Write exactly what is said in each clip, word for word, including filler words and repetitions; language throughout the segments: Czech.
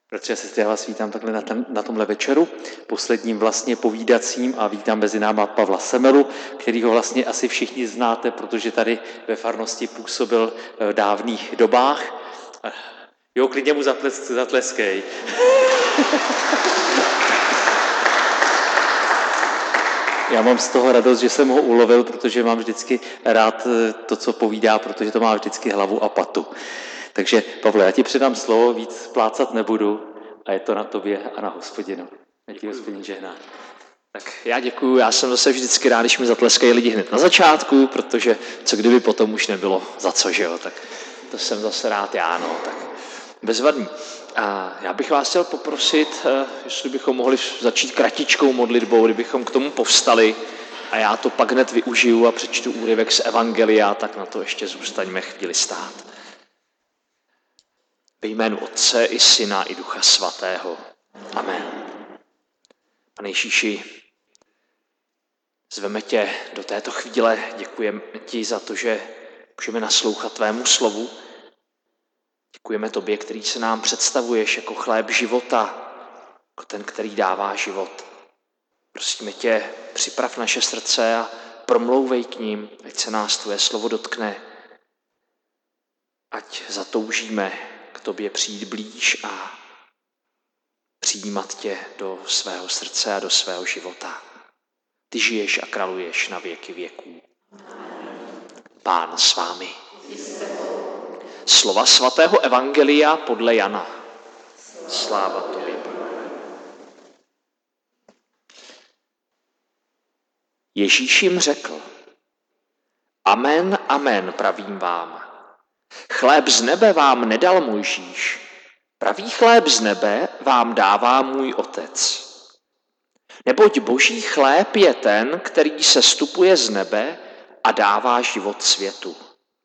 Protože se já vás vítám takhle na, ten, na tomhle večeru, posledním vlastně povídacím, a vítám mezi náma Pavla Semelu, kterýho vlastně asi všichni znáte, protože tady ve farnosti působil v dávných dobách. Jo, klidně mu zatles, zatleskej. Já mám z toho radost, že jsem ho ulovil, protože mám vždycky rád to, co povídá, protože to má vždycky hlavu a patu. Takže, Pavle, já ti předám slovo, víc plácat nebudu a je to na tobě a na Hospodinu. Ať ti Hospodin žehná. Tak já děkuju, já jsem zase vždycky rád, když mi zatleskají lidi hned na začátku, protože co kdyby potom už nebylo za co, že jo, tak to jsem zase rád já, no, tak bezvadný. A já bych vás chtěl poprosit, jestli bychom mohli začít kratičkou modlitbou, kdybychom k tomu povstali a já to pak hned využiju a přečtu úryvek z Evangelia, tak na to ještě zůstaňme chvíli stát. Ve jménu Otce i Syna i Ducha Svatého. Amen. Pane Ježíši, zveme tě do této chvíle, děkujeme ti za to, že můžeme naslouchat tvému slovu. Děkujeme tobě, který se nám představuješ jako chléb života, jako ten, který dává život. Prosíme tě, připrav naše srdce a promlouvej k ním, ať se nás tvoje slovo dotkne. Ať zatoužíme k tobě přijít blíž a přijímat tě do svého srdce a do svého života. Ty žiješ a králuješ na věky věků. Pán s vámi. Slova svatého Evangelia podle Jana. Sláva tobě, Pane. Ježíš jim řekl: Amen, amen, pravím vám. Chléb z nebe vám nedal Mojžíš, pravý chléb z nebe vám dává můj Otec. Neboť boží chléb je ten, který sestupuje z nebe a dává život světu.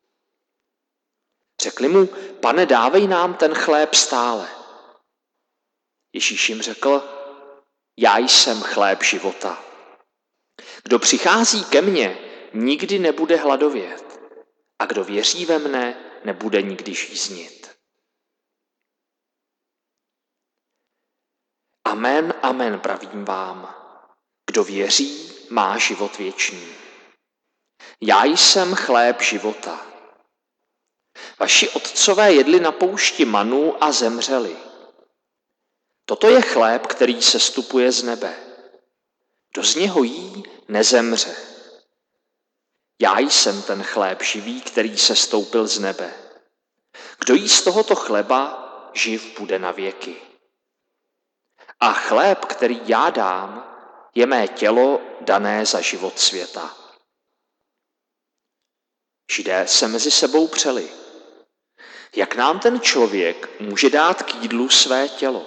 Řekli mu: Pane, dávej nám ten chléb stále. Ježíš jim řekl: Já jsem chléb života. Kdo přichází ke mně, nikdy nebude hladovět, a kdo věří ve mne, nebude nikdy žíznit. Amen, amen, pravím vám. Kdo věří, má život věčný. Já jsem chléb života. Vaši otcové jedli na poušti manu a zemřeli. Toto je chléb, který sestupuje z nebe. Kdo z něho jí, nezemře. Já jsem ten chléb živý, který sestoupil z nebe. Kdo jí z tohoto chleba, živ bude na věky. A chléb, který já dám, je mé tělo dané za život světa. Židé se mezi sebou přeli. Jak nám ten člověk může dát k jídlu své tělo?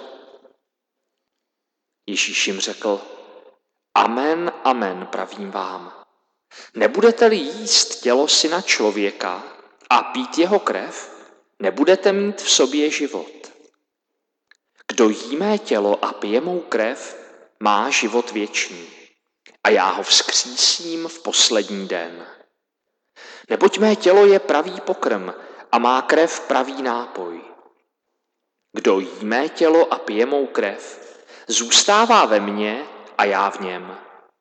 Ježíš jim řekl: Amen, amen, pravím vám. Nebudete-li jíst tělo syna člověka a pít jeho krev, nebudete mít v sobě život. Kdo jí mé tělo a pije mou krev, má život věčný a já ho vzkřísím v poslední den. Neboť mé tělo je pravý pokrm a má krev pravý nápoj. Kdo jí mé tělo a pije mou krev, zůstává ve mně a já v něm.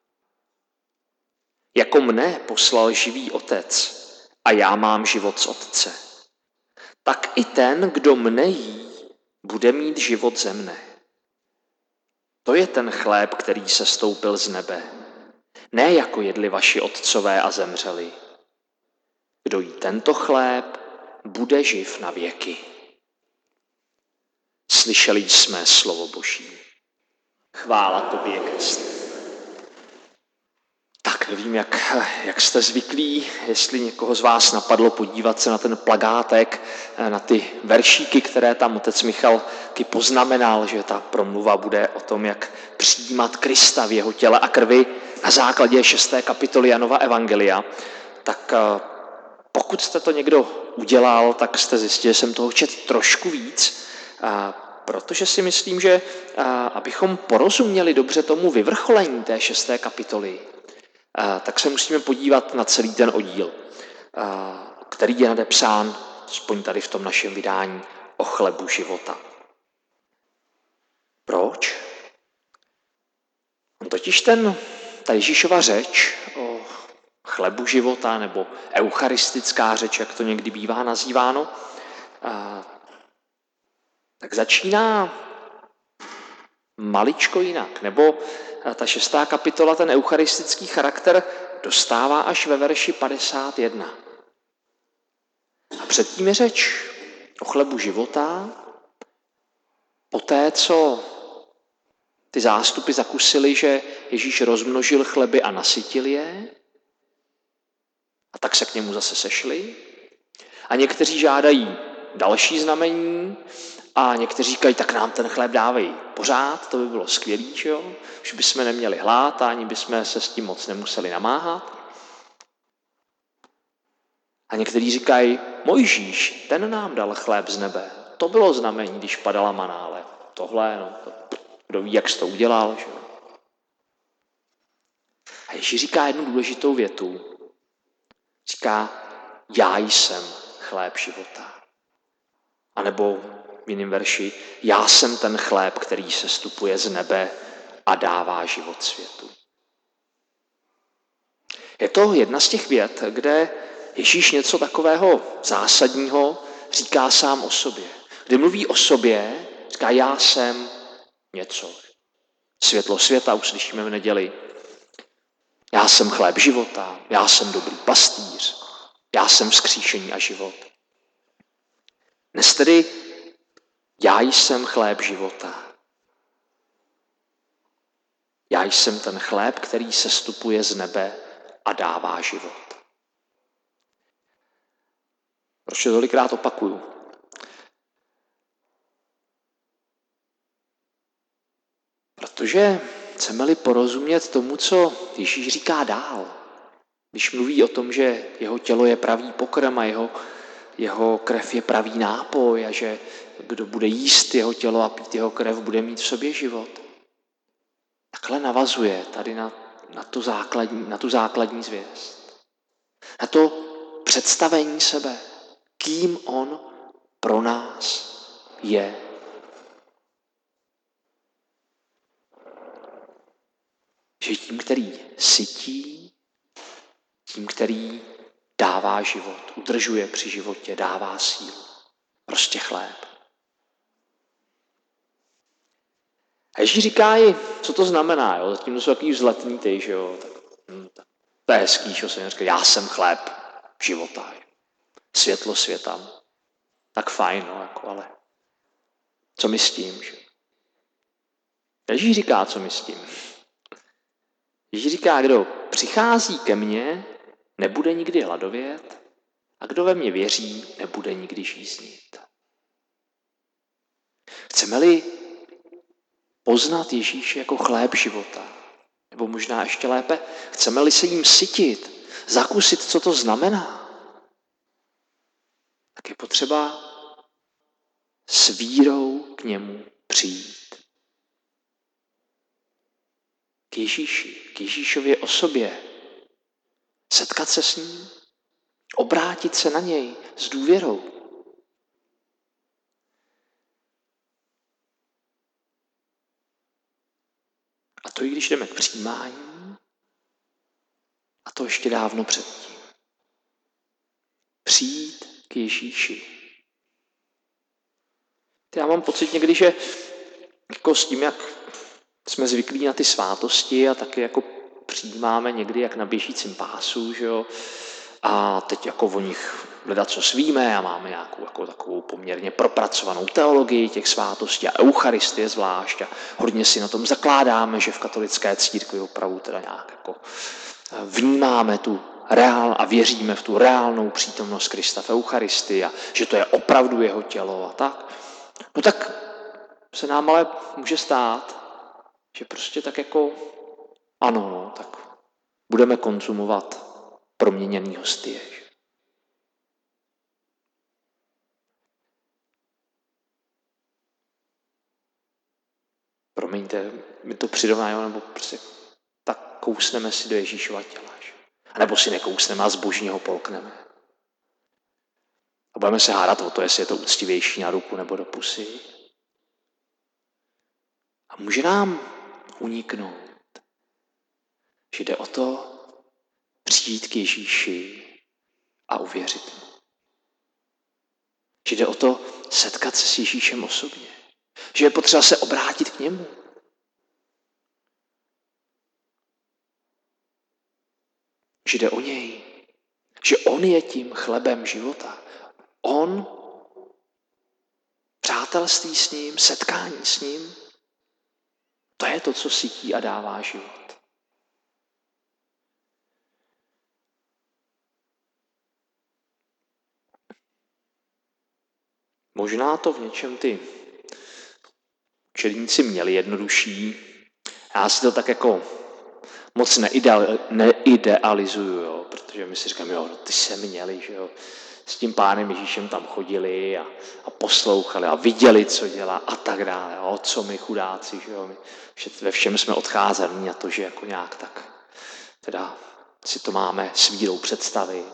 Jako mne poslal živý Otec a já mám život z Otce, tak i ten, kdo mne jí, bude mít život ze mne. To je ten chléb, který sestoupil z nebe. Ne jako jedli vaši otcové a zemřeli. Kdo jí tento chléb, bude živ na věky. Slyšeli jsme slovo Boží. Chvála tobě, Kriste. Tak nevím, jak, jak jste zvyklí, jestli někoho z vás napadlo podívat se na ten plakátek, na ty veršíky, které tam otec Michal taky poznamenal, že ta promluva bude o tom, jak přijímat Krista v jeho těle a krvi na základě šesté kapitoly Janova Evangelia. Tak pokud jste to někdo udělal, tak jste zjistili, že jsem toho čet trošku víc, protože si myslím, že abychom porozuměli dobře tomu vyvrcholení té šesté kapitoly, tak se musíme podívat na celý ten oddíl, který je nadepsán, aspoň tady v tom našem vydání, o chlebu života. Totiž ten, ta Ježíšova řeč o chlebu života, nebo eucharistická řeč, jak to někdy bývá nazýváno, a, tak začíná maličko jinak. Nebo ta šestá kapitola ten eucharistický charakter dostává až ve verši padesát jedna. A předtím je řeč o chlebu života, poté, co ty zástupy zakusili, že Ježíš rozmnožil chleby a nasytil je, a tak se k němu zase sešli. A někteří žádají další znamení a někteří říkají, tak nám ten chléb dávej pořád, to by bylo skvělý, že jo? Už bychom neměli hlad a ani bychom se s tím moc nemuseli namáhat. A někteří říkají, Mojžíš, ten nám dal chléb z nebe. To bylo znamení, když padala maná, ale tohle, no, to, kdo ví, jak jsi to udělal, že jo? A Ježíš říká jednu důležitou větu. Říká, já jsem chléb života. A nebo v jiném verši, já jsem ten chléb, který se stupuje z nebe a dává život světu. Je to jedna z těch vět, kde Ježíš něco takového zásadního říká sám o sobě. Kdy mluví o sobě, říká, já jsem něco. Světlo světa uslyšíme v neděli. Já jsem chléb života, já jsem dobrý pastýř, já jsem vzkříšení a život. Dnes tedy já jsem chléb života. Já jsem ten chléb, který se stupuje z nebe a dává život. Proč to tolikrát opakuju? Protože chceme-li porozumět tomu, co Ježíš říká dál, když mluví o tom, že jeho tělo je pravý pokrm a jeho, jeho krev je pravý nápoj a že kdo bude jíst jeho tělo a pít jeho krev, bude mít v sobě život. Takhle navazuje tady na, na, tu, základní, na tu základní zvěst. Na to představení sebe, kým on pro nás je. Že tím, který sytí, tím, který dává život, udržuje při životě, dává sílu. Prostě chléb. A Ježíš říká i, co to znamená. Jo? Zatím to jsou takový vzletný ty, že jo. Tak, hm, tak, to je hezký, že jsem říkal, já jsem chléb života. Světlo světa. Tak fajn, no, jako, ale co my s tím, že? Ježíš říká, co my s tím. Ježíš říká, kdo přichází ke mně, nebude nikdy hladovět a kdo ve mě věří, nebude nikdy žíznit. Chceme-li poznat Ježíše jako chléb života, nebo možná ještě lépe, chceme-li se jim sytit, zakusit, co to znamená, tak je potřeba s vírou k němu přijít. K Ježíši, k Ježíšově osobě. Setkat se s ním, obrátit se na něj s důvěrou. A to i když jdeme k přijímání, a to ještě dávno předtím. Přijít k Ježíši. Já mám pocit někdy, že jako s tím, jak jsme zvyklí na ty svátosti a taky jako přijímáme někdy jak na běžícím pásu, že jo? A teď jako o nich hledat, co svíme a máme nějakou jako takovou poměrně propracovanou teologii těch svátostí a eucharistie zvlášť a hodně si na tom zakládáme, že v katolické církvi opravdu teda nějak jako vnímáme tu reál a věříme v tu reálnou přítomnost Krista v eucharistii a že to je opravdu jeho tělo a tak. No tak se nám ale může stát, že prostě tak jako ano, no, tak budeme konzumovat proměněný hostie. Promiňte, my to přirovnáme, nebo prostě tak kousneme si do Ježíšova těla. A nebo si nekousneme a zbožně ho polkneme. A budeme se hádat o to, jestli je to úctivější na ruku nebo do pusy. A může nám uniknout Že jde o to přijít k Ježíši a uvěřit mu. Že jde o to setkat se s Ježíšem osobně. Že je potřeba se obrátit k němu. Že jde o něj. Že on je tím chlebem života. On, přátelství s ním, setkání s ním, to je to, co sytí a dává život. Možná to v něčem ty učedníci měli jednodušší. Já si to tak jako moc neideal, neidealizuju, jo, protože my si říkáme, jo, no ty se měli, že jo, s tím pánem Ježíšem tam chodili a, a poslouchali a viděli, co dělá a tak dále. O co my chudáci, že jo, my ve všem jsme odcházeli na to, že jako nějak tak teda si to máme s vírou představit.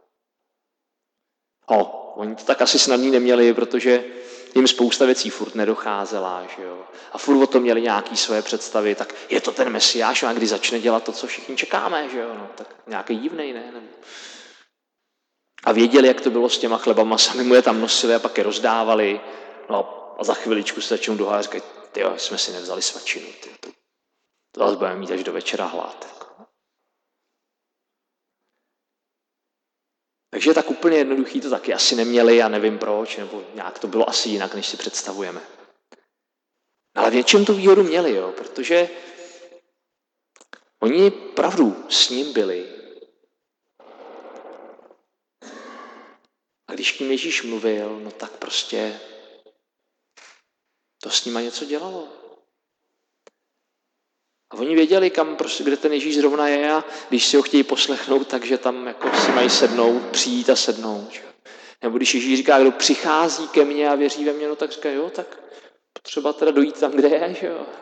O, oni to tak asi snadný neměli, protože jim spousta věcí furt nedocházela, že jo. A furt o tom měli nějaké svoje představy, tak je to ten Mesiáš, a když začne dělat to, co všichni čekáme, že jo, no, tak nějaký divnej, ne? Nebo... A věděli, jak to bylo s těma chlebama, sami mu je tam nosili a pak je rozdávali, no a za chviličku se začnou dohádat a říkají, tyjo, jsme si nevzali svačinu, tyjo, to, to zase budeme mít až do večera hlad. Jako. Takže tak úplně jednoduchý to taky asi neměli a nevím proč, nebo nějak to bylo asi jinak, než si představujeme. Ale v něčem tu výhodu měli, jo, protože oni pravdu s ním byli. A když k ním Ježíš mluvil, no tak prostě to s nima něco dělalo. A oni věděli, kam prostě, kde ten Ježíš zrovna je a když si ho chtějí poslechnout, takže tam jako si mají sednout, přijít a sednout. Že? Nebo když Ježíš říká, kdo přichází ke mně a věří ve mě, no tak říká, jo, tak potřeba teda dojít tam, kde je, že jo.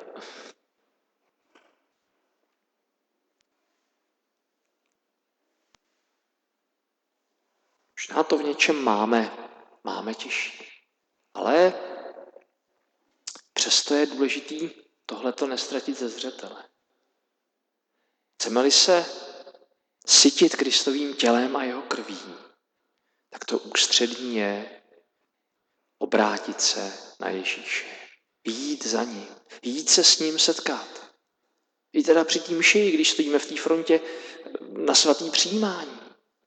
Možná to v něčem máme, máme těžší. Ale přesto je důležitý tohleto nestratit ze zřetele. Chceme-li se sytit Kristovým tělem a jeho krví, tak to ústřední je obrátit se na Ježíše. Jít za ním. Jít se s ním setkat. I teda při tím mši, když stojíme v té frontě na svatý přijímání.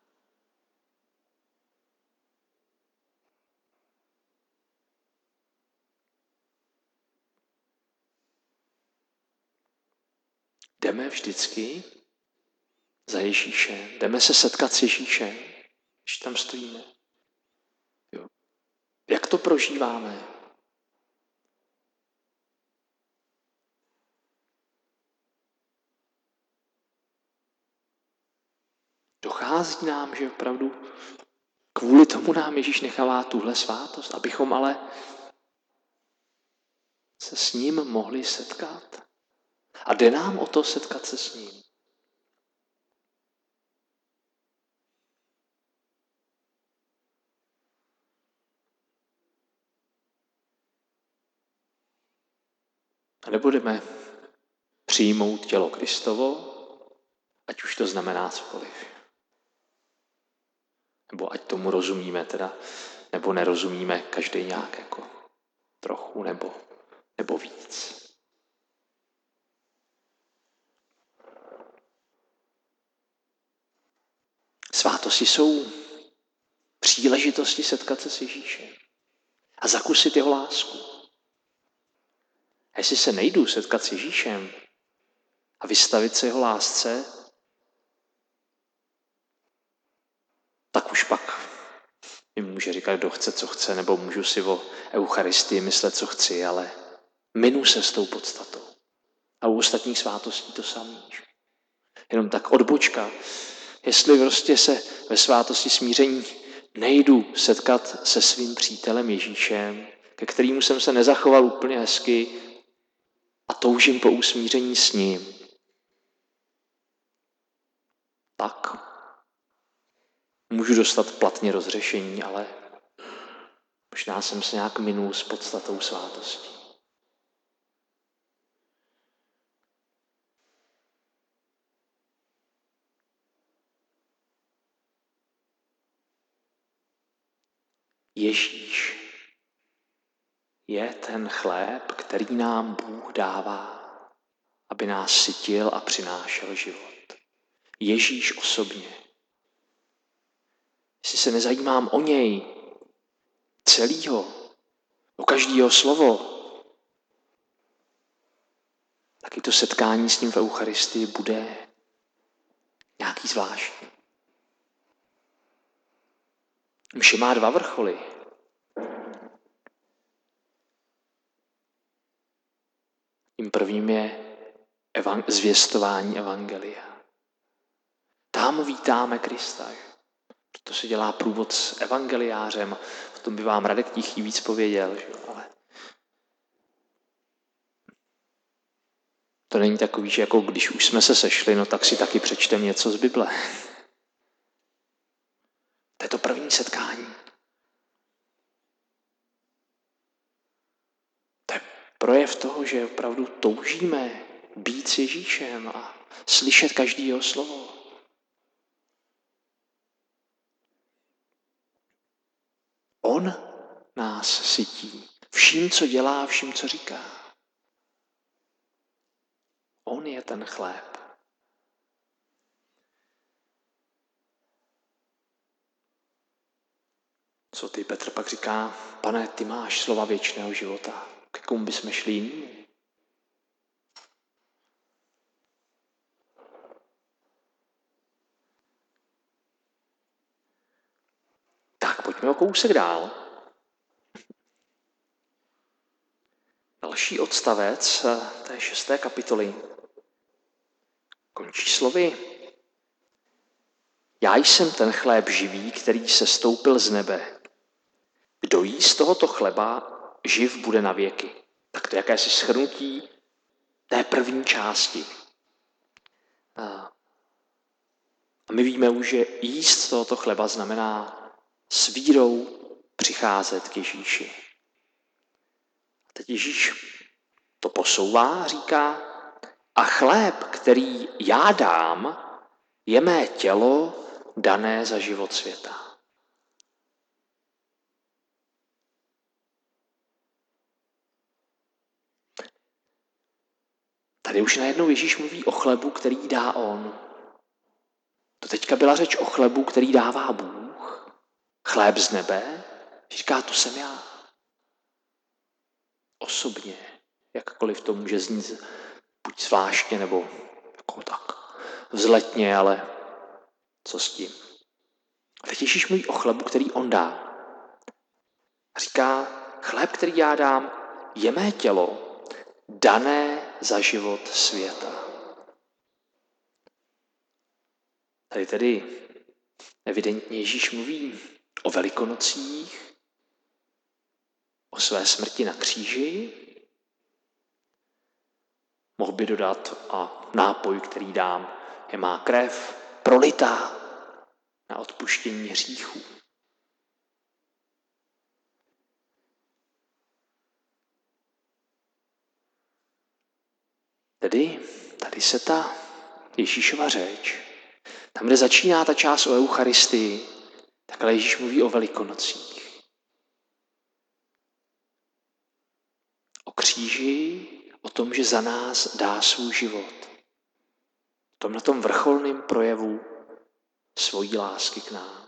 Jdeme vždycky za Ježíšem. Jdeme se setkat s Ježíšem, když tam stojíme. Jo. Jak to prožíváme? Dochází nám, že opravdu kvůli tomu nám Ježíš nechává tuhle svátost, abychom ale se s ním mohli setkat. A jde nám o to setkat se s ním. A nebudeme přijmout tělo Kristovo, ať už to znamená cokoliv. Nebo ať tomu rozumíme teda, nebo nerozumíme každý nějak jako trochu nebo, nebo víc. Svátosti jsou příležitosti setkat se s Ježíšem a zakusit jeho lásku. A jestli se nejdu setkat s Ježíšem a vystavit se jeho lásce, tak už pak mi může říkat, kdo chce, co chce, nebo můžu si o Eucharistii myslet, co chci, ale minu se s tou podstatou. A u ostatních svátostí to samé. Jenom tak odbočka. Jestli prostě se ve svátosti smíření nejdu setkat se svým přítelem Ježíšem, ke kterému jsem se nezachoval úplně hezky a toužím po usmíření s ním, tak můžu dostat platně rozřešení, ale možná jsem se nějak minul s podstatou svátostí. Ježíš je ten chléb, který nám Bůh dává, aby nás sytil a přinášel život. Ježíš osobně. Jestli se nezajímám o něj, celýho, o každého slovo, taky to setkání s ním v Eucharistii bude nějaký zvláštní. Mše má dva vrcholy. Tím prvním je evang- zvěstování evangelia. Tam vítáme Krista. To se dělá průvod s evangeliářem. O tom by vám Radek Tichý víc pověděl. Že? Ale to není takový, že jako když už jsme se sešli, no tak si taky přečtem něco z Bible. To je to první setkání. To je projev toho, že opravdu toužíme být s Ježíšem a slyšet každý jeho slovo. On nás sytí vším, co dělá, vším, co říká. On je ten chléb. Co ty, Petr pak říká, Pane, ty máš slova věčného života. K komu bychom šli jinému? Tak, pojďme o kousek dál. Další odstavec té šesté kapitoly končí slovy: Já jsem ten chléb živý, který se stoupil z nebe. Kdo jí z tohoto chleba, živ bude na věky. Tak to je jakési shrnutí té první části. A my víme už, že jíst tohoto chleba znamená s vírou přicházet k Ježíši. A teď Ježíš to posouvá a říká: a chléb, který já dám, je mé tělo dané za život světa. Tady už najednou Ježíš mluví o chlebu, který dá on. To teďka byla řeč o chlebu, který dává Bůh. Chléb z nebe. Říká, to jsem já. Osobně. Jakkoliv to může znít buď zvláštně, nebo jako tak vzletně, ale co s tím? A teď Ježíš mluví o chlebu, který on dá. A říká, chléb, který já dám, je mé tělo dané za život světa. Tady tedy evidentně Ježíš mluví o Velikonocích, o své smrti na kříži. Mohl by dodat a nápoj, který dám, je má krev prolitá na odpuštění hříchů. Tedy tady se ta Ježíšova řeč, tam, kde začíná ta část o Eucharistii, tak ale Ježíš mluví o Velikonocích. O kříži, o tom, že za nás dá svůj život. O tom na tom vrcholném projevu svojí lásky k nám.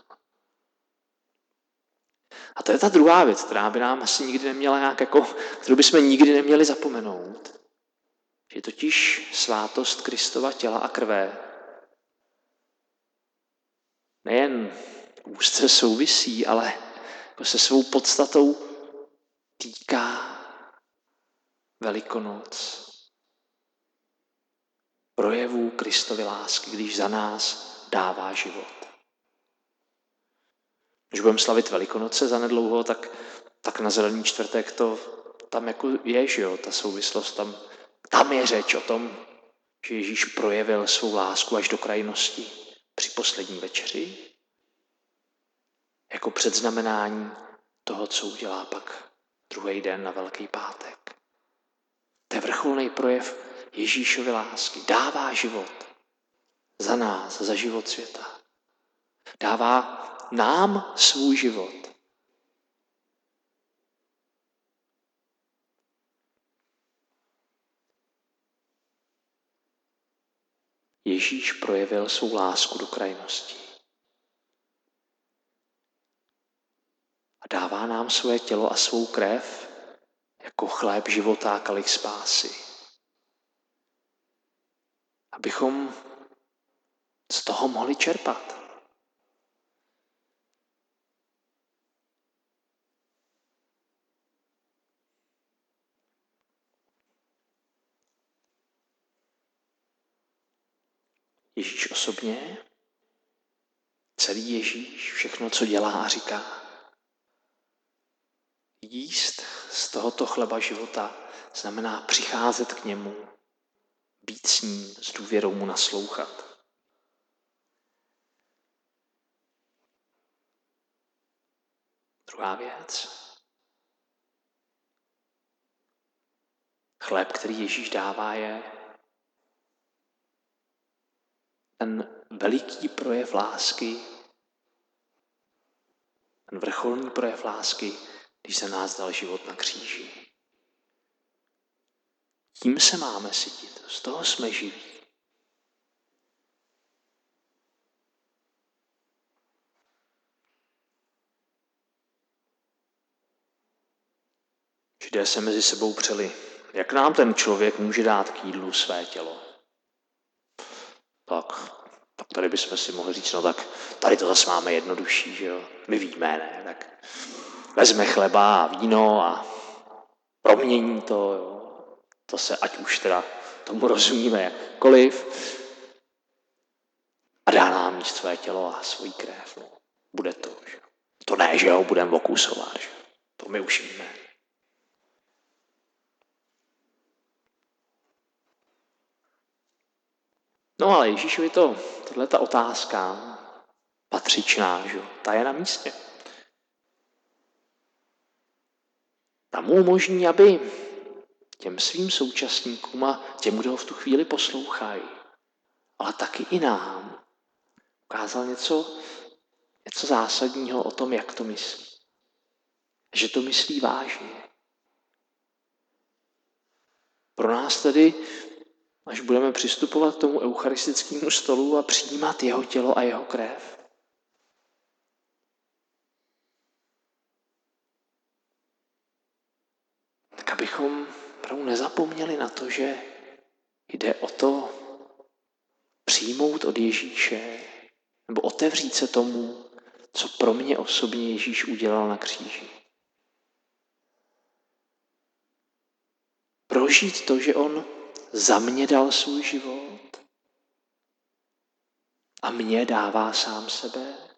A to je ta druhá věc, která by nám asi nikdy neměla nějak jako, kterou bychom nikdy neměli zapomenout. Že totiž svátost Kristova těla a krve nejen úzce souvisí, ale jako se svou podstatou týká Velikonoc. Projevů Kristovy lásky, když za nás dává život. Když budeme slavit Velikonoce zanedlouho, tak, tak na Zelený čtvrtek to tam jako je, že jo, ta souvislost tam, tam je řeč o tom, že Ježíš projevil svou lásku až do krajnosti při poslední večeři, jako předznamenání toho, co udělá pak druhý den na Velký pátek. To je vrcholný projev Ježíšovy lásky. Dává život za nás, za život světa. Dává nám svůj život. Ježíš projevil svou lásku do krajnosti. A dává nám svoje tělo a svou krev jako chléb života a kalich spásy. Abychom z toho mohli čerpat. Ježíš osobně, celý Ježíš, všechno, co dělá a říká. Jíst z tohoto chleba života znamená přicházet k němu, být s ním, s důvěrou mu naslouchat. Druhá věc. Chléb, který Ježíš dává, je ten veliký projev lásky, ten vrcholný projev lásky, když se nás dal život na kříži. Tím se máme sytit, z toho jsme živí. Židé se mezi sebou přeli, jak nám ten člověk může dát k jídlu své tělo. Tak, tak tady bychom si mohli říct, no tak tady to zase máme jednodušší, že jo? My víme, ne? Tak vezme chleba a víno a promění to, jo? To se, ať už teda tomu rozumíme jakkoliv, a dá nám jíst své tělo a svoji krev. No, bude to, že? To ne, že ho budeme okusovat, že? To my už víme. No ale Ježíšovi to, tohle ta otázka patřičná, že? Ta je na místě. Ta mu umožní, aby těm svým současníkům a těm, kdo ho v tu chvíli poslouchají, ale taky i nám ukázal něco, něco zásadního o tom, jak to myslí. Že to myslí vážně. Pro nás tedy, až budeme přistupovat k tomu eucharistickému stolu a přijímat jeho tělo a jeho krev, tak abychom opravdu nezapomněli na to, že jde o to přijmout od Ježíše nebo otevřít se tomu, co pro mě osobně Ježíš udělal na kříži. Prožít to, že on za mě dal svůj život a mě dává sám sebe.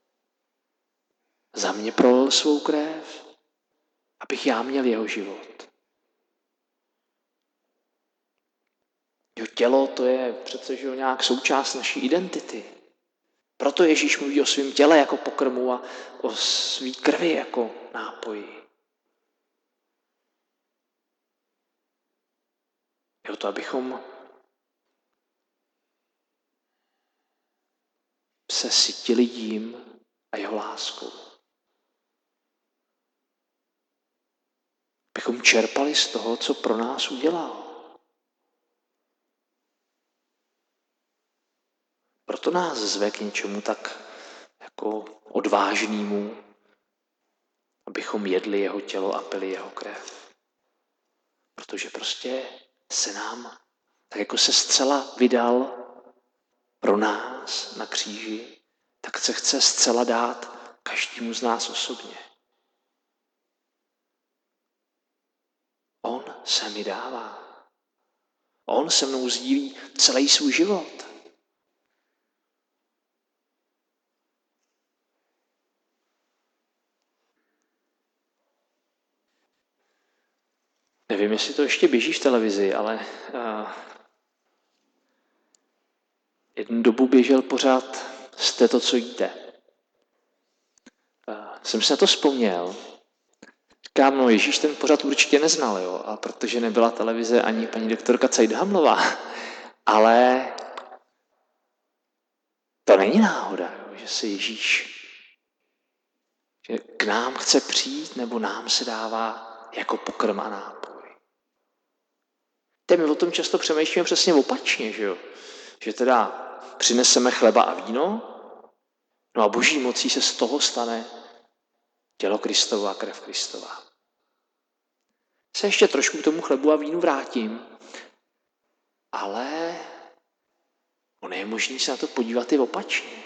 Za mě prolil svou krev, abych já měl jeho život. Jeho tělo, to je přece že nějak součást naší identity. Proto Ježíš mluví o svém těle jako pokrmu a o svý krvi jako nápoji. Je o to, abychom se sytili jím a jeho láskou. Abychom čerpali z toho, co pro nás udělal. Proto nás zve k něčemu tak jako odvážnému, abychom jedli jeho tělo a pili jeho krev. Protože prostě se nám, tak jako se zcela vydal pro nás na kříži, tak se chce zcela dát každému z nás osobně. On se mi dává. On se mnou sdílí celý svůj život. Nevím, jestli to ještě běží v televizi, ale uh, jednu dobu běžel pořád Jste to, co jíte. Uh, jsem se na to vzpomněl. Říkám, no Ježíš ten pořád určitě neznal, jo, a protože nebyla televize ani paní doktorka Cajdhamlová, ale to není náhoda, jo, že se Ježíš že k nám chce přijít, nebo nám se dává jako pokrm a nápoj. Teď my o tom často přemýšlíme přesně opačně, že jo. že teda přineseme chleba a víno, no a boží mocí se z toho stane tělo Kristovo a krev Kristova. Se ještě trošku k tomu chlebu a vínu vrátím, ale ono je možné se na to podívat i opačně.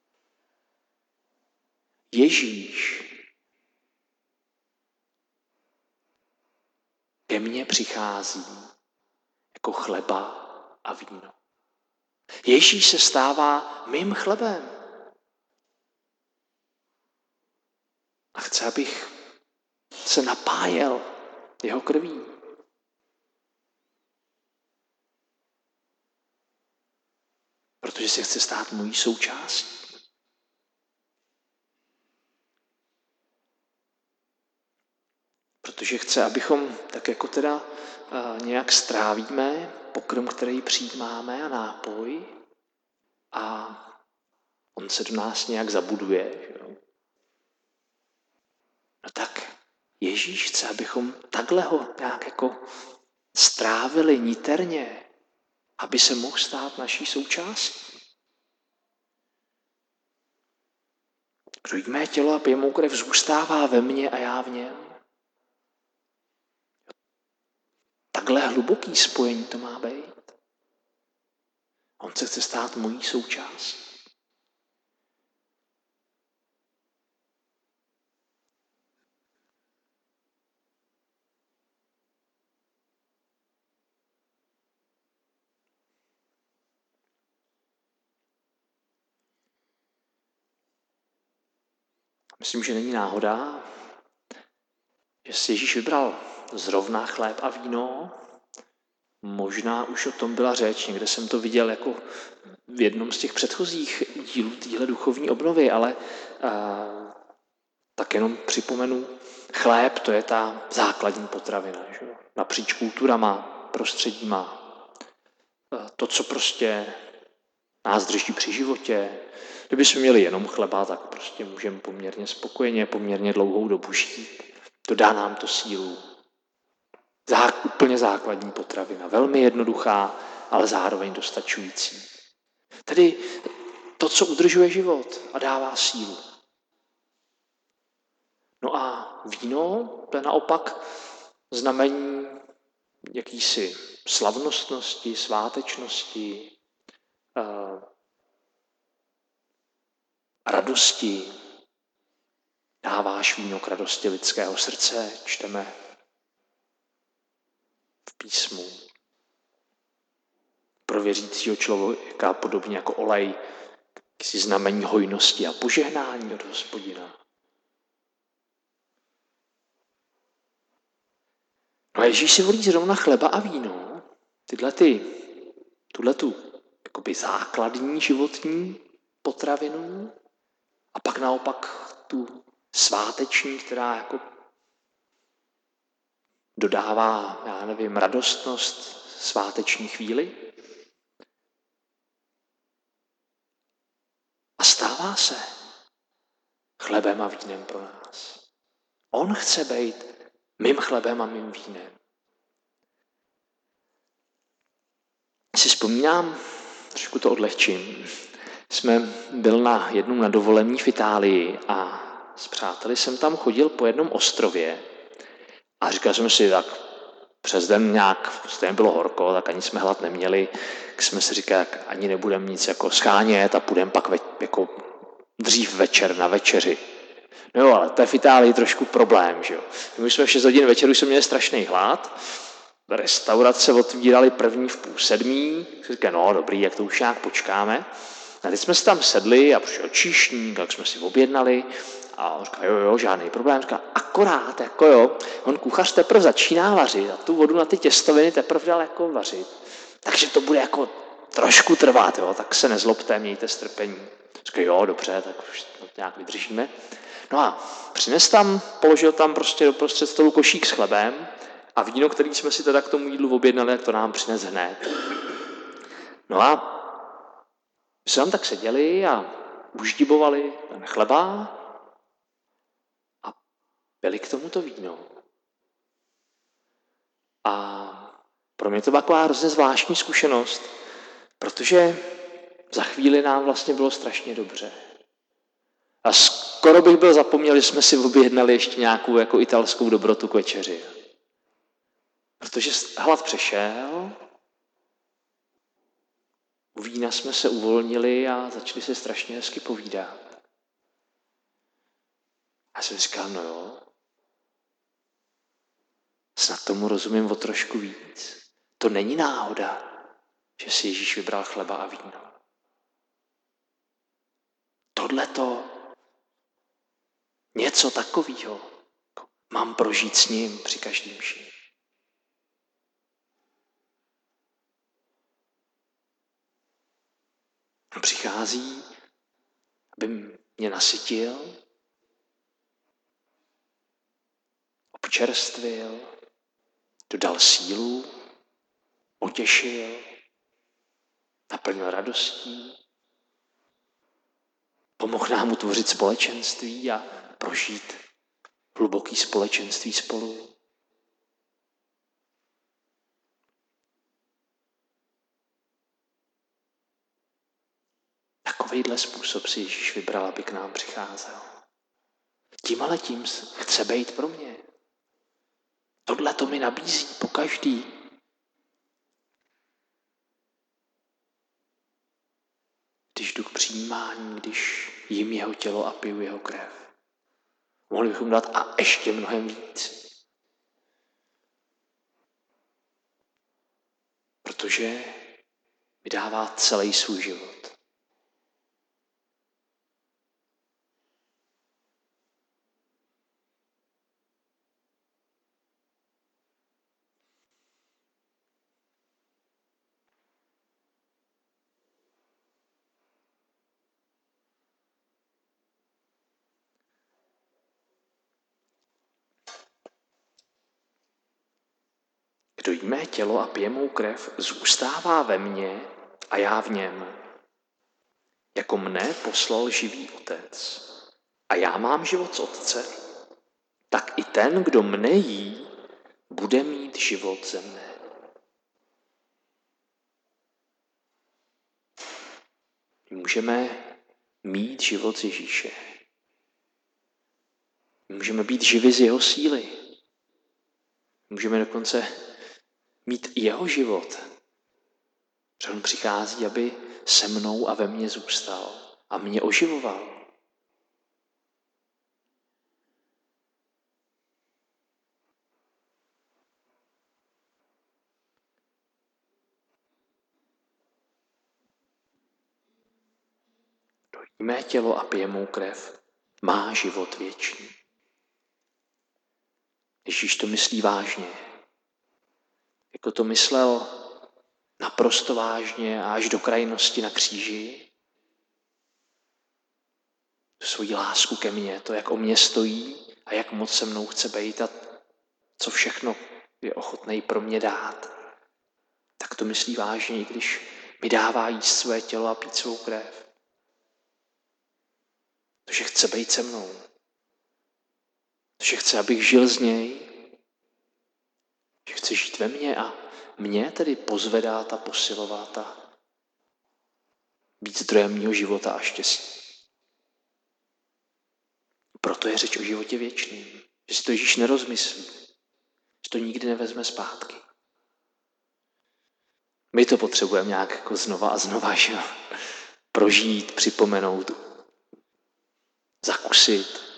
Ježíš ke mně přichází jako chleba a víno. Ježíš se stává mým chlebem. A chce, abych se napájel jeho krví. Protože se chce stát mojí součástí. Protože chce, abychom tak jako teda uh, nějak strávíme pokrm, který přijímáme a nápoj a on se do nás nějak zabuduje. Že jo? No tak Ježíš chce, abychom takhle ho nějak jako strávili niterně, aby se mohl stát naší součástí. Kdo mé tělo a pije mou krev, zůstává ve mně a já v něm. Takhle hluboký spojení to má být. On se chce stát mojí součástí. Myslím, že není náhoda, že si Ježíš vybral zrovna chléb a víno. Možná už o tom byla řeč, někde jsem to viděl jako v jednom z těch předchozích dílů téhle duchovní obnovy, ale a, tak jenom připomenu, chléb to je ta základní potravina, že? Napříč kulturama, prostředíma. To, co prostě nás drží při životě. Kdybychom měli jenom chleba, tak prostě můžeme poměrně spokojeně, poměrně dlouhou dobu žít. To dá nám to sílu. Zá, úplně základní potravina. Velmi jednoduchá, ale zároveň dostačující. Tedy to, co udržuje život a dává sílu. No a víno, to je naopak znamení jakýsi slavnostnosti, svátečnosti, uh, radosti. Dáváš víno k radosti lidského srdce, čteme v písmu. Pro věřícího člověka podobně jako olej, jakýsi znamení hojnosti a požehnání od Hospodina. No a Ježíš si volí zrovna chleba a víno, tyhle ty, tuhletu jakoby základní životní potravinu a pak naopak tu sváteční, která jako dodává, já nevím, radostnost sváteční chvíli. A stává se chlebem a vínem pro nás. On chce být mým chlebem a mým vínem. Si vzpomínám, trošku to odlehčím, jsme byl na jednom na dovolení v Itálii a s přáteli jsem tam chodil po jednom ostrově a říkal jsem si, tak přes den nějak, stejně bylo horko, tak ani jsme hlad neměli, tak jsme si říkali, tak ani nebudeme nic jako schánět a půjdeme pak ve, jako dřív večer na večeři. No jo, ale to je v Itálii trošku problém, že jo. My jsme v šest hodin večeru, jsme měli strašný hlad, restaurace otvíraly první v půl sedmí, říkali, no dobrý, jak to už nějak počkáme. A teď jsme si tam sedli a přišel číšník, jak jsme si objednali a on říká, jo, jo, žádný problém. Říká, akorát, jako jo, on kuchař teprve začíná vařit a tu vodu na ty těstoviny teprve dal jako vařit. Takže to bude jako trošku trvat, jo, tak se nezlobte, mějte strpení. Říká, jo, dobře, tak už to nějak vydržíme. No a přines tam, položil tam prostě do prostřed stolu košík s chlebem a víno, který jsme si teda k tomu jídlu objednali, tak to nám přines hned. No a my jsme tam tak seděli a uždibovali ten chleba a pili k tomu to víno. A pro mě to byla taková hrozně zvláštní zkušenost. Protože za chvíli nám vlastně bylo strašně dobře. A skoro bych byl zapomněl, že jsme si objednali ještě nějakou jako italskou dobrotu k večeři. Protože hlad přešel, u vína jsme se uvolnili a začali se strašně hezky povídat. A jsem říkal, no jo, snad tomu rozumím o trošku víc. To není náhoda, že si Ježíš vybral chleba a víno. Tohleto, něco takového, mám prožít s ním při každém mši. On přichází, aby mě nasytil, občerstvil, dodal sílu, potěšil, naplnil radostí, pomohl nám utvořit společenství a prožít hluboký společenství spolu. Takovejhle způsob si Ježíš vybral, aby k nám přicházel. Tím ale tím chce být pro mě. Tohle to mi nabízí po každý. Když jdu k přijímání, když jím jeho tělo a piju jeho krev. Mohli bychom dát a ještě mnohem víc. Protože mi dává celý svůj život. Kdo jí mé tělo a pije mou krev, zůstává ve mně a já v něm. Jako mne poslal živý Otec a já mám život z Otce, tak i ten, kdo mne jí, bude mít život ze mne. Můžeme mít život z Ježíše. Můžeme být živi z jeho síly. Můžeme dokonce mít jeho život. Že on přichází, aby se mnou a ve mně zůstal a mě oživoval. Kdo jí mé tělo a pije mou krev, má život věčný. Ježíš to myslí vážně. Jako to myslel naprosto vážně a až do krajnosti na kříži. Svoji lásku ke mně, to, jak o mě stojí a jak moc se mnou chce být a co všechno je ochotný pro mě dát. Tak to myslí vážně, i když mi dává jíst své tělo a pít svou krev. Protože chce být se mnou. Protože chce, abych žil z něj. Že chce žít ve mně a mě tedy pozvedat a posilovat a být zdrojem mého života a štěstí. Proto je řeč o životě věčným. Že si to Ježíš nerozmyslí. Že to nikdy nevezme zpátky. My to potřebujeme nějak jako znova a znova, že? Prožít, připomenout, zakusit.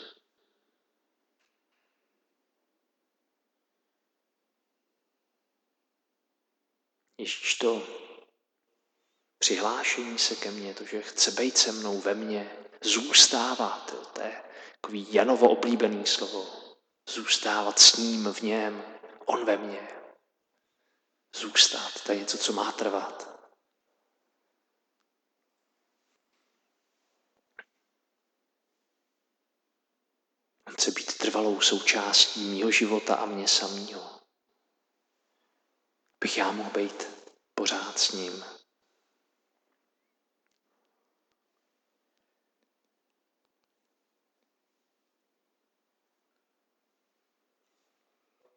Ježíš to přihlášení se ke mně, to, že chce být se mnou ve mně, zůstává, to, to je takový Janovo oblíbený slovo. Zůstávat s ním v něm, on ve mně. Zůstat, to je něco, co má trvat. On chce být trvalou součástí mýho života a mě samýho. Bych já mohl být pořád s ním.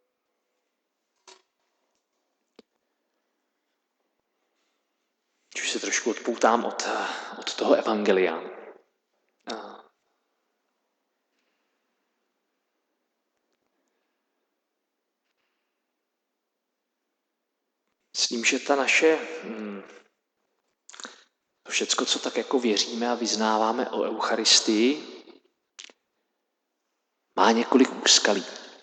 Když se trošku odpoutám od, od toho evangelia. Myslím, že ta naše, to všecko, co tak jako věříme a vyznáváme o Eucharistii, má několik úskalí.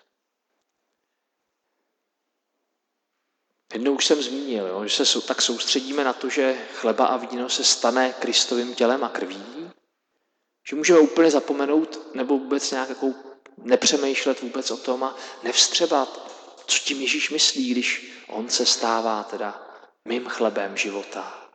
Jednou už jsem zmínil, jo, že se tak soustředíme na to, že chleba a víno se stane Kristovým tělem a krví, že můžeme úplně zapomenout nebo vůbec nějak jako nepřemýšlet vůbec o tom a nevstřebat, co tím Ježíš myslí, když on se stává teda mým chlebem života.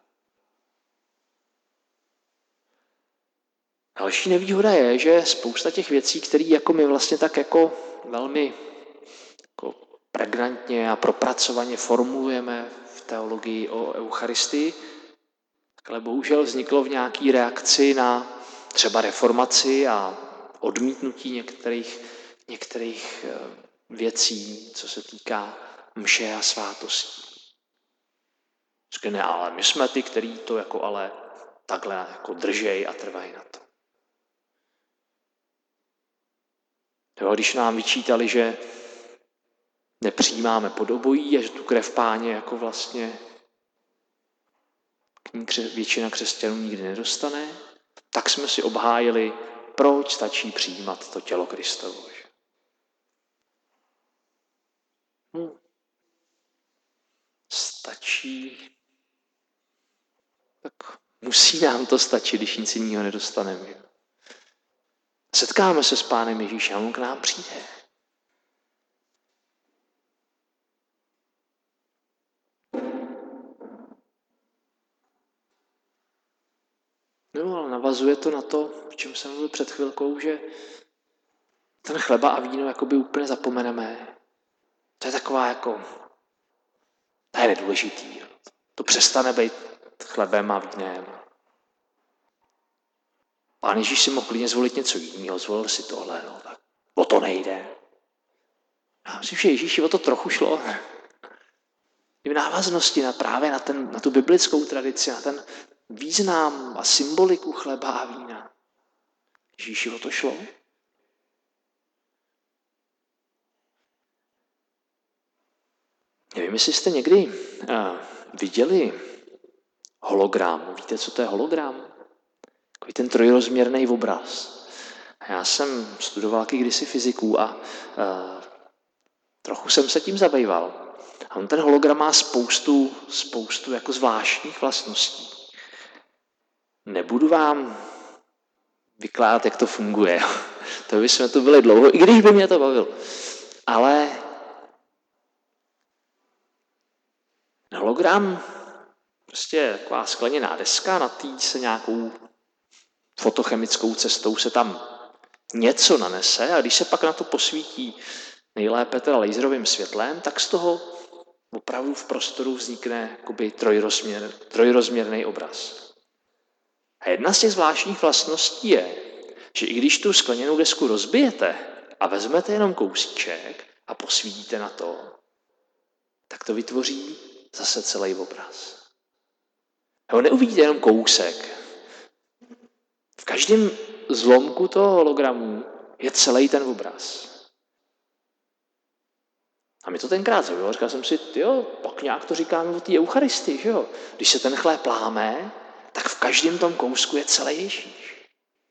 Další nevýhoda je, že spousta těch věcí, které jako my vlastně tak jako velmi jako pregnantně a propracovaně formulujeme v teologii o Eucharistii, ale bohužel vzniklo v nějaké reakci na třeba reformaci a odmítnutí některých, některých věcí, co se týká mše a svátostí. Ne, ale my jsme ty, kteří to jako ale takhle jako držej a trvají na to. Jo, když nám vyčítali, že nepřijímáme podobojí a že tu krev Páně jako vlastně k ní většina křesťanů nikdy nedostane, tak jsme si obhájili, proč stačí přijímat to tělo Kristovo. Hm. Stačí. Tak musí nám to stačit, když nic jiného nedostaneme. Setkáme se s Pánem Ježíšem a on k nám přijde. No, ale navazuje to na to, o čem jsem mluvil před chvilkou, že ten chleba a víno jakoby úplně zapomeneme. To je taková jako, to je nedůležitý. To přestane být chlebem a vínem. Pán Ježíš si mohl klidně zvolit něco jiného, zvolil si tohle, no tak o to nejde. Já myslím, že Ježíši o to trochu šlo. I v návaznosti na právě na, ten, na tu biblickou tradici, na ten význam a symboliku chleba a vína. Ježíši o to šlo. Nevím, jestli jste někdy uh, viděli hologram. Víte, co to je hologram? Takový ten trojrozměrný obraz. Já jsem studoval kdysi fyziku a uh, trochu jsem se tím zabýval. A on ten hologram má spoustu, spoustu jako zvláštních vlastností. Nebudu vám vykládat, jak to funguje. To by jsme tu byli dlouho, i když by mě to bavilo. Ale hologram prostě je taková skleněná deska, na té se nějakou fotochemickou cestou se tam něco nanese a když se pak na to posvítí nejlépe teda laserovým světlem, tak z toho opravdu v prostoru vznikne jakoby trojrozměr, trojrozměrný obraz. A jedna z těch zvláštních vlastností je, že i když tu skleněnou desku rozbijete a vezmete jenom kousíček a posvítíte na to, tak to vytvoří zase celý obraz. A neuvidíte jenom kousek. V každém zlomku toho hologramu je celý ten obraz. A mi to tenkrát zaujalo, říkal jsem si, jo, pak nějak to říkáme o té Eucharistii, že jo. Když se ten chléb láme, tak v každém tom kousku je celý Ježíš.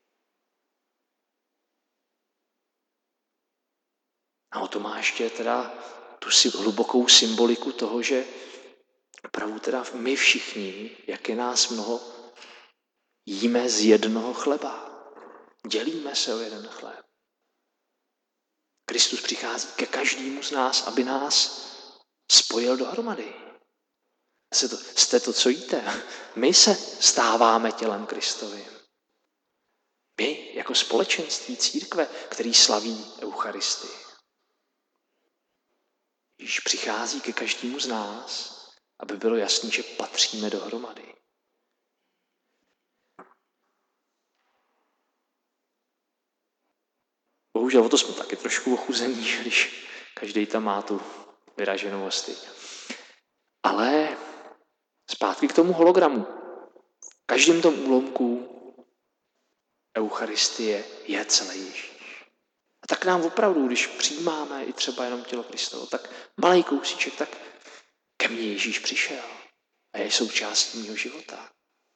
A o to má ještě teda tu hlubokou symboliku toho, že opravdu teda my všichni, jak je nás mnoho, jíme z jednoho chleba. Dělíme se o jeden chléb. Kristus přichází ke každému z nás, aby nás spojil dohromady. Jste to, jste to, co jíte. My se stáváme tělem Kristovým. My jako společenství církve, který slaví Eucharistii. Ježíš přichází ke každému z nás, aby bylo jasné, že patříme dohromady. Bohužel o to jsme taky trošku ochuzení, když každý tam má tu vyraženou hosty. Ale zpátky k tomu hologramu. každém tom úlomku Eucharistie je celý Ježíš. A tak nám opravdu, když přijímáme i třeba jenom tělo Kristovo, tak malý kousíček, tak ke mně Ježíš přišel a je součástí mého života.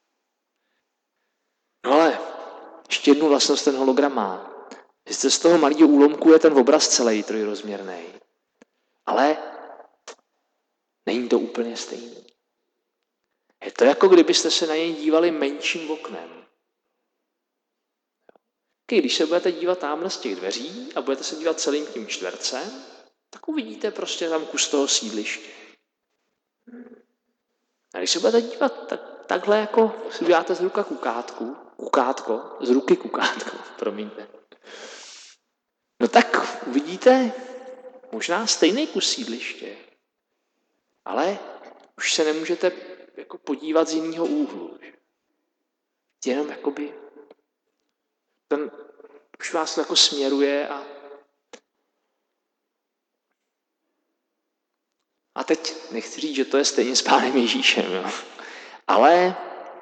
No ale ještě jednu vlastnost ten hologram má. Že z toho malého úlomku je ten obraz celý trojrozměrný. Ale není to úplně stejný. Je to jako kdybyste se na něj dívali menším oknem. Když se budete dívat tamhle z těch dveří a budete se dívat celým tím čtvercem, tak uvidíte prostě tam kus toho sídliště. A když se budete dívat tak, takhle, jako si uděláte z ruka kukátku, kukátko, z ruky kukátko, promiňte, no tak uvidíte možná stejný kus sídliště, ale už se nemůžete jako podívat z jiného úhlu. Jenom jakoby ten už vás to jako směruje a a teď nechci říct, že to je stejně s Pánem Ježíšem, jo. Ale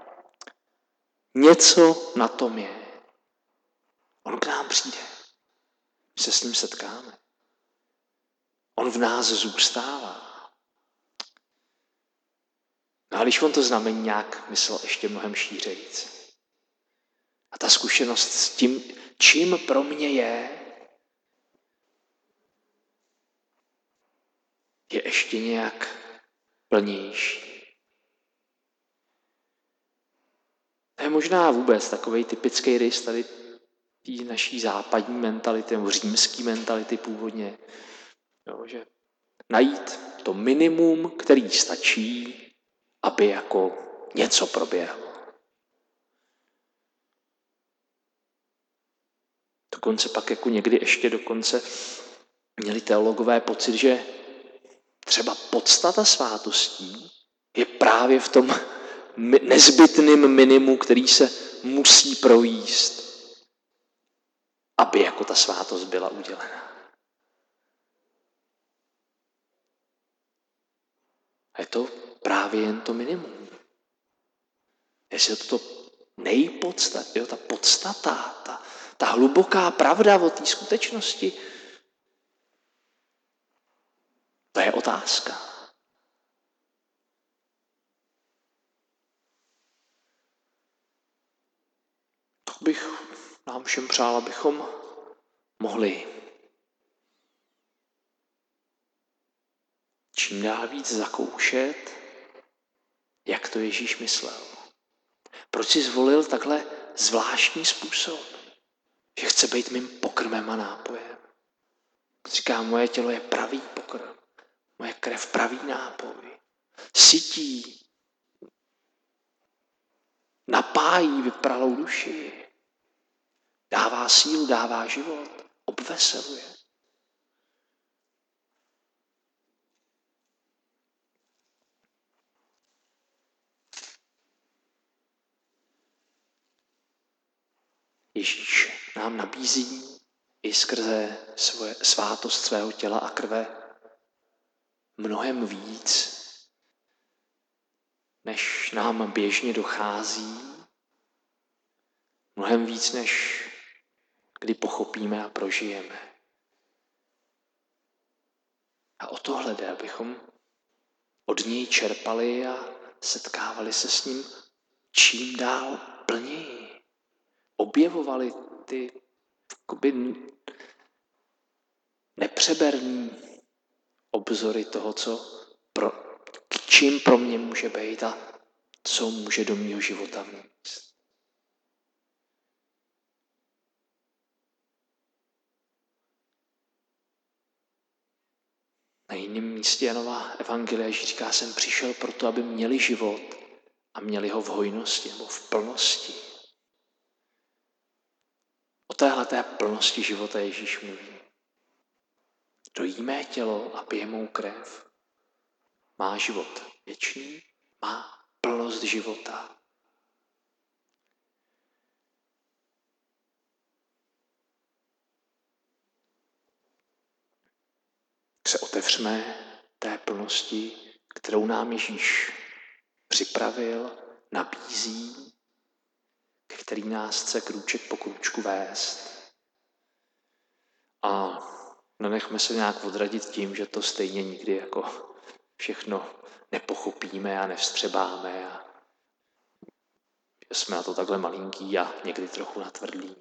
něco na tom je. On k nám přijde. My se s ním setkáme. On v nás zůstává. No a když on to znamení nějak myslel ještě mnohem šířejc. A ta zkušenost s tím, čím pro mě je, je ještě nějak plnější. To je možná vůbec takovej typický rys tady té naší západní mentality, nebo římský mentality původně. Jo, že najít to minimum, který stačí, aby jako něco proběhlo. Dokonce pak jako někdy ještě dokonce měli teologové pocit, že třeba podstata svátostí je právě v tom nezbytným minimu, který se musí projíst, aby jako ta svátost byla udělena. A je to právě jen to minimum. Jestli je to to nejpodstatě, jo, ta podstata, ta, ta hluboká pravda o té skutečnosti, to je otázka. To bych nám všem přál, abychom mohli čím dál víc zakoušet, jak to Ježíš myslel. Proč si zvolil takhle zvláštní způsob, že chce být mým pokrmem a nápojem. Říká, moje tělo je pravý pokrm, moje krev pravý nápoj. Sytí, napájí vypralou duši, dává sílu, dává život, obveseluje. Ježíš nám nabízí i skrze svoje, svátost svého těla a krve mnohem víc, než nám běžně dochází, mnohem víc, než kdy pochopíme a prožijeme. A o tohle jde, abychom od něj čerpali a setkávali se s ním čím dál plněji. Objevovali ty jakoby nepřeberný obzory toho, co pro, k čím pro mě může být a co může do mého života vníst. Na jiném místě Janova evangelia Ježíš říká, jsem přišel proto, aby měli život a měli ho v hojnosti nebo v plnosti. O téhleté plnosti života Ježíš mluví. Kdo jí mé tělo a pije mou krev, má život věčný, má plnost života. Se otevřeme té plnosti, kterou nám Ježíš připravil, nabízí ke kterým nás chce krůček po krůčku vést. A nenechme se nějak odradit tím, že to stejně nikdy jako všechno nepochopíme a nevstřebáme a že jsme na to takhle malinký a někdy trochu natvrdlí.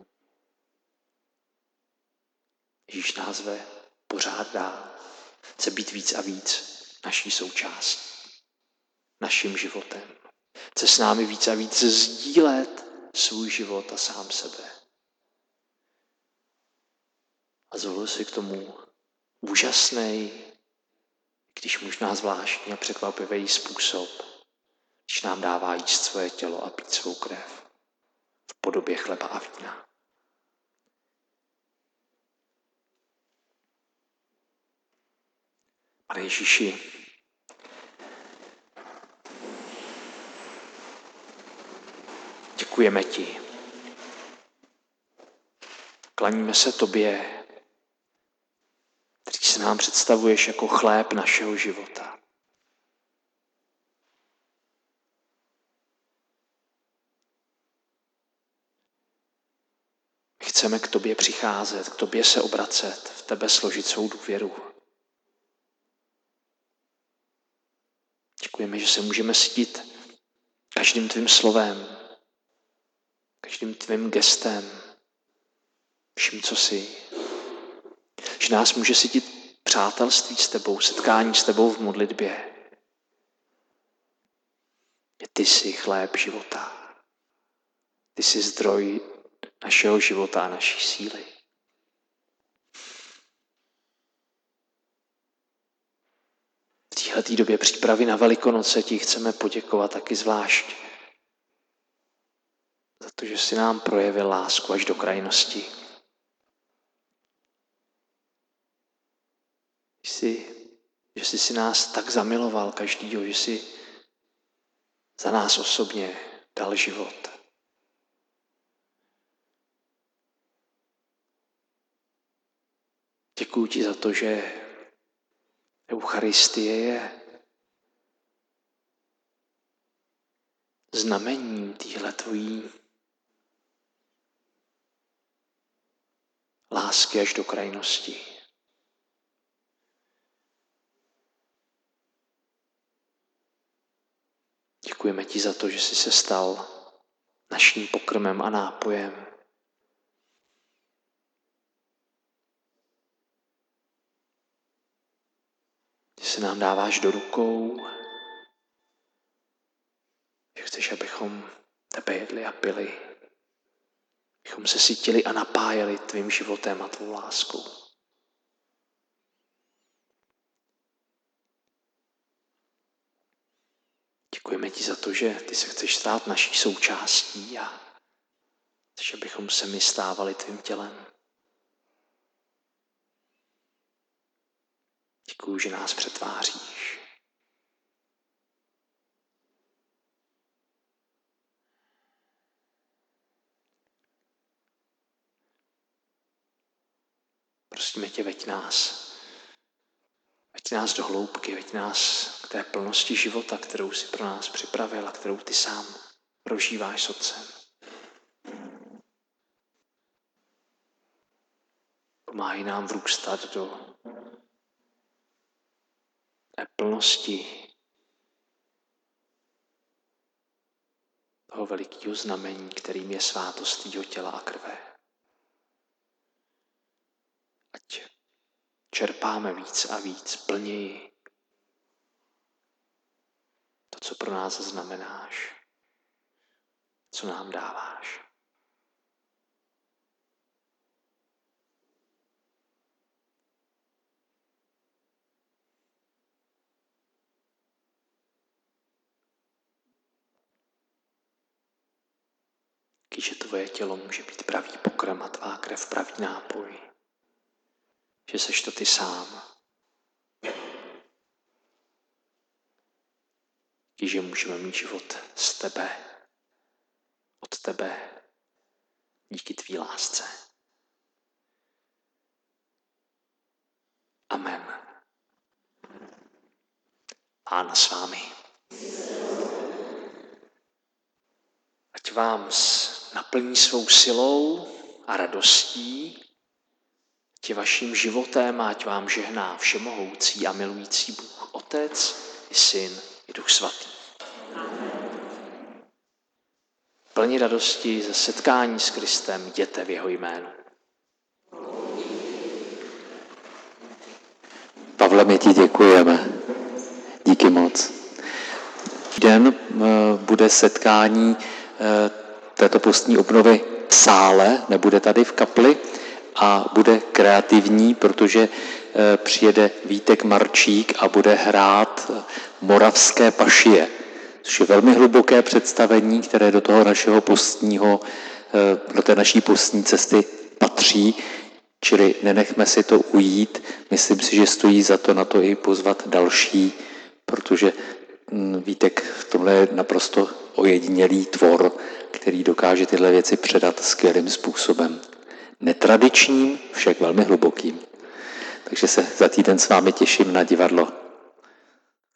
Ježíš nás ve pořád dál. Chce být víc a víc naší součástí, naším životem. Chce s námi víc a víc sdílet svůj život a sám sebe. A zvolil si k tomu úžasný, když možná zvláštní a překvapivý způsob, když nám dává jíst svoje tělo a pít svou krev v podobě chleba a vína. Pane Ježíši, děkujeme ti. Klaníme se tobě, který se nám představuješ jako chléb našeho života. My chceme k tobě přicházet, k tobě se obracet, v tebe složit svou důvěru. Děkujeme, že se můžeme cítit každým tvým slovem, každým tvým gestem, vším, co jsi. Že nás může cítit přátelství s tebou, setkání s tebou v modlitbě. Ty jsi chléb života. Ty jsi zdroj našeho života a naší síly. V téhletý době přípravy na Velikonoce ti chceme poděkovat taky zvlášť za to, že jsi nám projevil lásku až do krajnosti. Jsi, že jsi si nás tak zamiloval každýho, že jsi za nás osobně dal život. Děkuji ti za to, že Eucharistie je znamením téhle tvojí lásky až do krajnosti. Děkujeme ti za to, že jsi se stal naším pokrmem a nápojem. Že se nám dáváš do rukou, že chceš, abychom tebe jedli a pili, abychom se sytili a napájeli tvým životem a tvou láskou. Děkujeme ti za to, že ty se chceš stát naší součástí a chceš, abychom se my stávali tvým tělem. Děkuju, že nás přetváříš. Prosíme tě, veď nás. Veď nás do hloubky, veď nás k té plnosti života, kterou jsi pro nás připravil a kterou ty sám prožíváš s Otcem. Pomáhej nám vrůstat do té plnosti toho velikého znamení, kterým je svátost tvýho těla a krve. Ať čerpáme víc a víc, plněji to, co pro nás znamenáš, co nám dáváš. Že tvoje tělo může být pravý pokrm a tvá krev pravý nápoj. Že seš to ty sám. I že můžeme mít život z tebe, od tebe, díky tvý lásce. Amen. Pán s vámi. Ať vám s naplní svou silou a radostí, tě vaším životem, ať vám žehná všemohoucí a milující Bůh, Otec i Syn i Duch Svatý. Plni radosti ze setkání s Kristem, jděte v jeho jménu. Pavle, my ti děkujeme. Díky moc. Den bude setkání této postní obnovy v sále, nebude tady v kapli a bude kreativní, protože přijede Vítek Marčík a bude hrát Moravské pašie, což je velmi hluboké představení, které do toho našeho postního, do té naší postní cesty patří, čili nenechme si to ujít. Myslím si, že stojí za to na to i pozvat další, protože Vítek v tomhle je naprosto ojedinělý tvor, který dokáže tyhle věci předat skvělým způsobem. Netradičním, však velmi hlubokým. Takže se za týden s vámi těším na divadlo